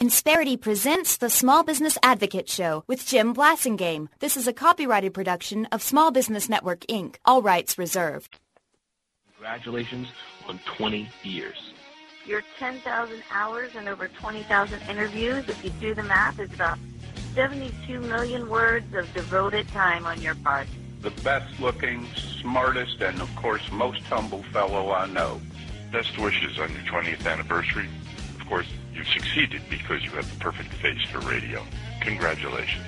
Insperity presents the Small Business Advocate Show with Jim Blasingame. This is a copyrighted production of Small Business Network, Inc. All rights reserved. Congratulations on 20 years. Your 10,000 hours and over 20,000 interviews, if you do the math, it's about 72 million words of devoted time on your part. The best looking, smartest, and of course most humble fellow I know. Best wishes on your 20th anniversary. Of course, you've succeeded because you have the perfect face for radio. Congratulations.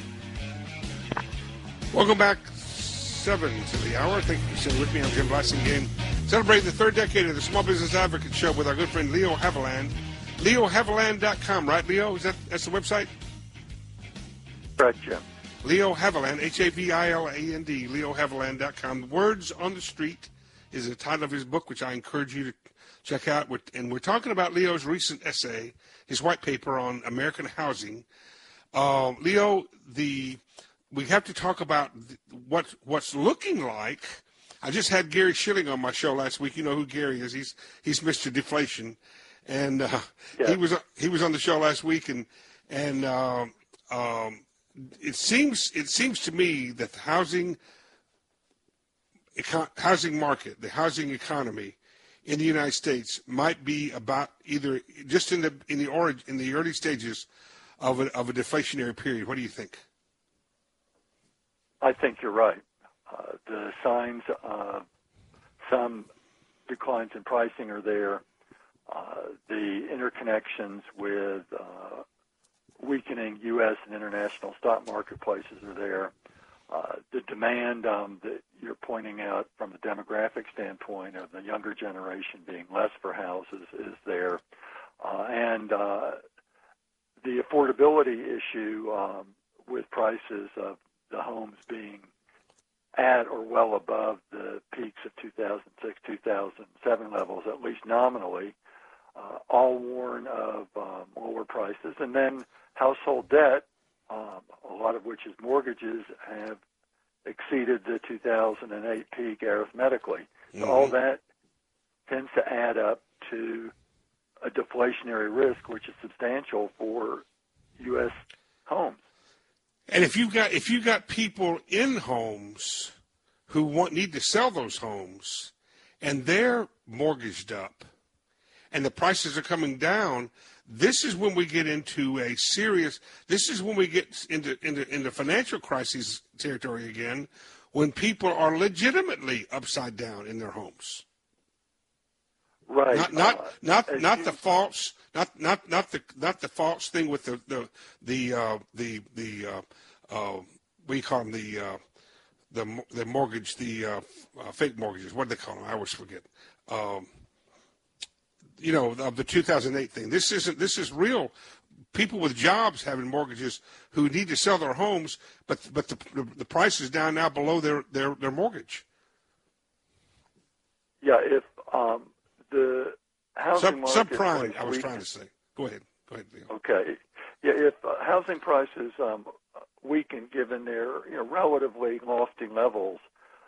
Welcome back. 7 to the hour. Thank you for sitting with me. I'm Jim Blasingame. Celebrating the third decade of the Small Business Advocate Show with our good friend Leo Haviland. LeoHaviland.com, right, Leo? That's the website? Correct, Jim. Leo Haviland, Haviland, LeoHaviland.com. Words on the Street is the title of his book, which I encourage you to check out. And we're talking about Leo's recent essay, his white paper on American housing. Leo, we have to talk about what's looking like. I just had Gary Schilling on my show last week. You know who Gary is. He's Mr. Deflation. And he was on the show last week, and it seems to me that the housing market, the housing economy in the United States might be about either just in the early stages of a deflationary period. What do you think? I think you're right. The signs of some declines in pricing are there. The interconnections with weakening U.S. and international stock marketplaces are there. The demand that you're pointing out from a demographic standpoint of the younger generation being less for houses is there. And the affordability issue with prices of the homes being at or well above the peaks of 2006, 2007 levels, at least nominally, all warn of lower prices. And then household debt, a lot of which is mortgages, have exceeded the 2008 peak arithmetically. Mm-hmm. So all that tends to add up to a deflationary risk, which is substantial for U.S. homes. And if you've got people in homes who need to sell those homes, and they're mortgaged up, and the prices are coming down, this is when we get into this is when we get into financial crisis territory again, when people are legitimately upside down in their homes. Right. Not the false thing with the what do you call them, the mortgage, fake mortgages. What do they call them? I always forget. Of the 2008 thing. This is real. People with jobs having mortgages who need to sell their homes, but the price is down now below their mortgage. Yeah, if the housing market subprime, I was trying to say. Go ahead, Leo. Okay. Yeah, if housing prices weaken given their relatively lofty levels,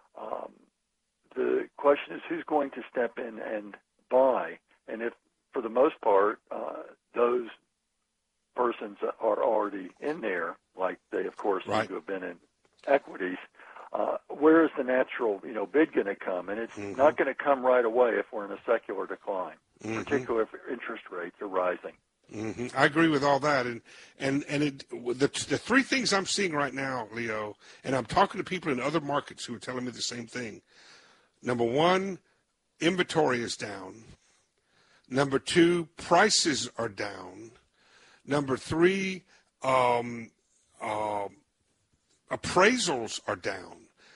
the question is who's going to step in and buy. And if, for the most part, those persons are already in there, like they, of course, seem to have been in equities, where is the natural, bid going to come? And it's not going to come right away if we're in a secular decline, particularly if interest rates are rising. Mm-hmm. I agree with all that, the three things I'm seeing right now, Leo, and I'm talking to people in other markets who are telling me the same thing. Number one, inventory is down. Number two, prices are down. Number three, appraisals are down.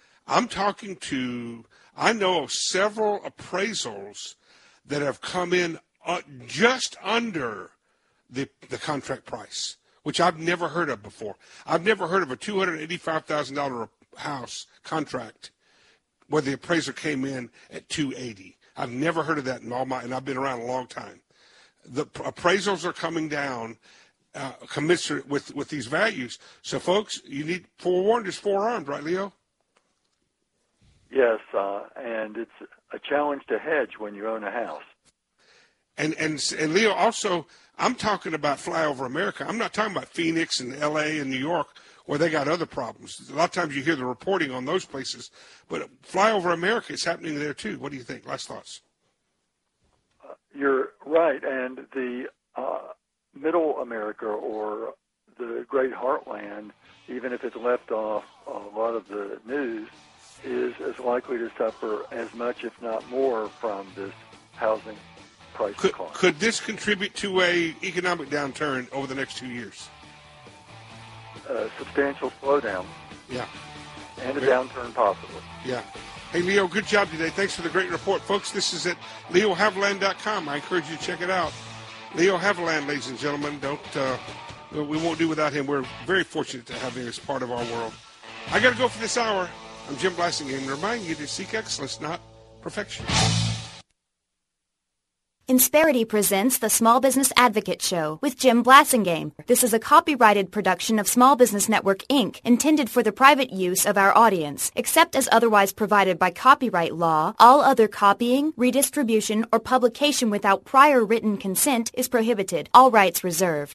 I know of several appraisals that have come in just under the contract price, which I've never heard of before. I've never heard of a $285,000 house contract where the appraiser came in at $280,000. I've never heard of that and I've been around a long time. The appraisals are coming down commensurate with these values. So, folks, you need forewarned is forearmed, right, Leo? Yes, and it's a challenge to hedge when you own a house. And Leo, also, I'm talking about Flyover America. I'm not talking about Phoenix and L.A. and New York where they got other problems. A lot of times you hear the reporting on those places, but Flyover America is happening there too. What do you think? Last thoughts? You're right, and the Middle America or the Great Heartland, even if it's left off a lot of the news, is as likely to suffer as much, if not more, from this housing price decline. Could this contribute to a economic downturn over the next 2 years? A substantial slowdown. Yeah. And a downturn possibly. Yeah. Hey, Leo, good job today. Thanks for the great report. Folks, this is at leohaviland.com. I encourage you to check it out. Leo Haviland, ladies and gentlemen. We won't do without him. We're very fortunate to have him as part of our world. I got to go for this hour. I'm Jim Blasingame, reminding you to seek excellence, not perfection. Insperity presents the Small Business Advocate Show with Jim Blasingame. This is a copyrighted production of Small Business Network, Inc., intended for the private use of our audience. Except as otherwise provided by copyright law, all other copying, redistribution, or publication without prior written consent is prohibited. All rights reserved.